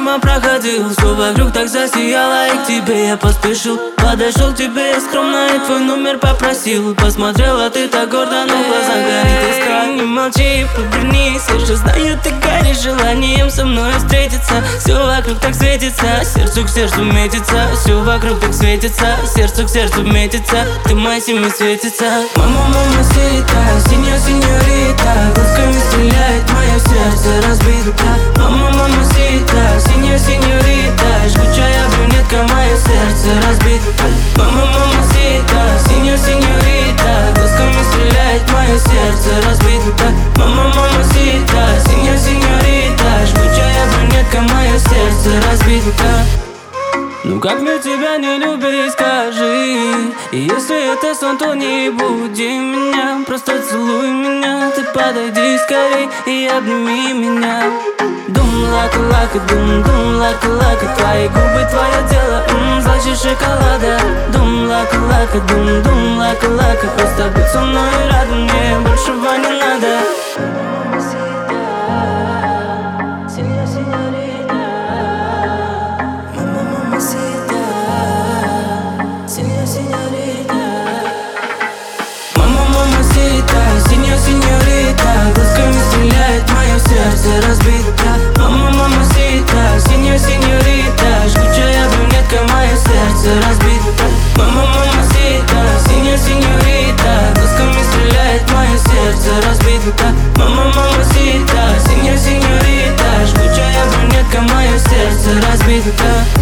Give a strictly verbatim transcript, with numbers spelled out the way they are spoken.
мимо проходил, все вокруг так засияло, и к тебе я поспешил. Подошел к тебе я скромно и твой номер попросил. Посмотрела ты так гордо, но в глазах горит искра. Не молчи, повернись, я же знаю, ты горишь желанием со мной встретиться. Все вокруг так светится, сердцу к сердцу метится. Все вокруг так светится, сердцу к сердцу метится. Ты моя семья светится. Мама, мама, сита, синяя синьорита, глазками стреляет, мое сердце разбито. Мама, мама, сита, синяя синьорита, жгучая брюнетка, мое сердце разбито. Мама, мама, сита, синяя синьорита, глазками стреляет, мое сердце разбито. Мама, мама, сита, синяя синьорита, жгучая брюнетка, мое сердце разбито. Ну как мне тебя не любить, скажи. И если это сон, то не буди меня, просто целуй меня. Ты подойди скорей и обними меня. Дум лака лака, дум дум лака лака, твои губы, твое тело, ммм, слаще шоколада. Дум лака лака, дум дум лака лака, просто будь со мной и рада, мне большего не надо. Синяя синьорита, глазками стреляет, мое сердце разбито. Мама, мама, сита, синяя синьорита, жгучая брюнетка, мое сердце разбито. Мама, мама, сита, синяя синьорита, глазками стреляет, мое сердце разбито. Мама, мама, сита, синяя синьорита, жгучая брюнетка, мое сердце разбито.